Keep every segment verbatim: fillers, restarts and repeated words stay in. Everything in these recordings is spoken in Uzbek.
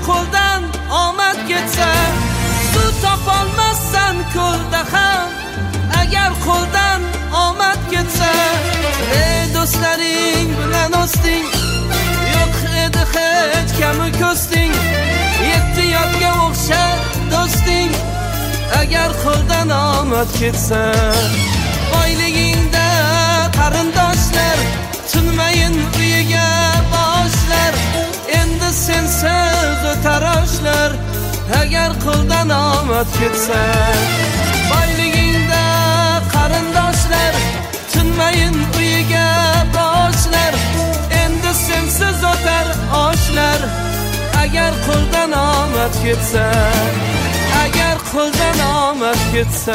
qo'ldan omad ketsa, suv topolmassan ko'lda ham. Agar qo'ldan omad ketsa, ey do'stlaring bilan o'sding, yo'q edi hech kami ko'sding. Yetti yotga o'xshar do'sting, agar qo'ldan omad ketsa. Boyligingda qarindoshlar, tunmayin uyiga boshlar. Endi sensiz o'tar oshlar, agar qo'ldan omad ketsa. Boyligingda qarindoshlar, tunmayin uyiga boshlar. Endi sensiz o'tar oshlar, agar qo'ldan omad ketsa. Agar qo'ldan omad ketsa.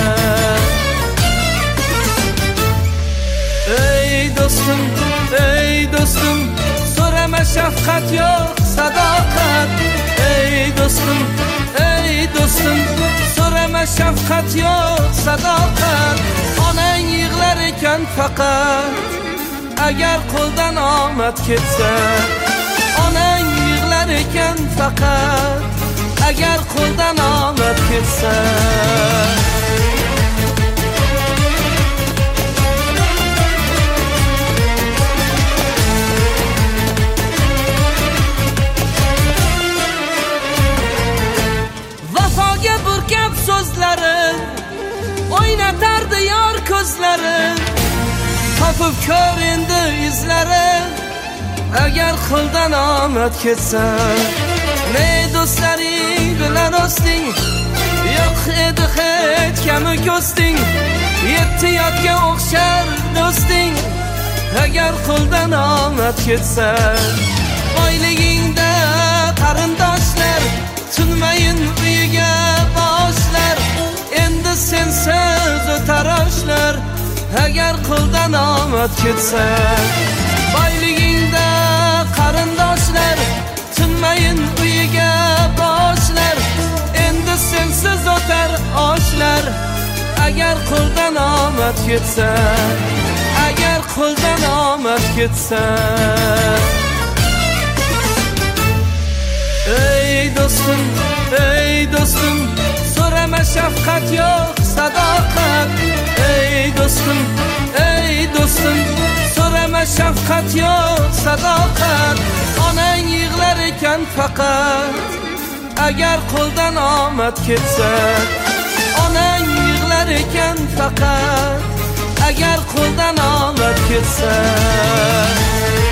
Ey do'stim, ey do'stim, so'rama shafqat yo'q sadoqat. Ey do'stim, ey do'stim, so'rama shafqat yo'q sadoqat. Onang yig'lar ekan faqat, agar qo'ldan omad ketsa. Onang yig'lar ekan faqat, agar qo'ldan omad ketsa. Vafoga burkab so'zlari, o'ynatardi yor ko'zlari. Topib ko'r endi izlari, agar qo'ldan omad ketsa. Ne do'stlaring bilan o'sding, yo'q edi hech kami ko'sding. Yetti yotga o'xshar do'sting, agar qo'ldan omad ketsa. Boyligingda qarindoshlar, tunmayin uyiga boshlar. Endi sensiz o'tar oshlar, agar qo'ldan omad ketsa. Boyligingda qarindoshlar, tunmayin uyiga boshlar. Endi sensiz o'tar oshlar, agar qo'ldan omad ketsa. Agar qo'ldan omad ketsa. Ey do'stim, ey do'stim, so'rama shafqat yo'q sadoqat. Ey do'stim, ey do'stim, so'rama shafqat yo'q sadoqat. Onang yig'lar ekan faqat, agar qo'ldan omad ketsa. Onang yig'lar ekan faqat, agar qo'ldan omad ketsa.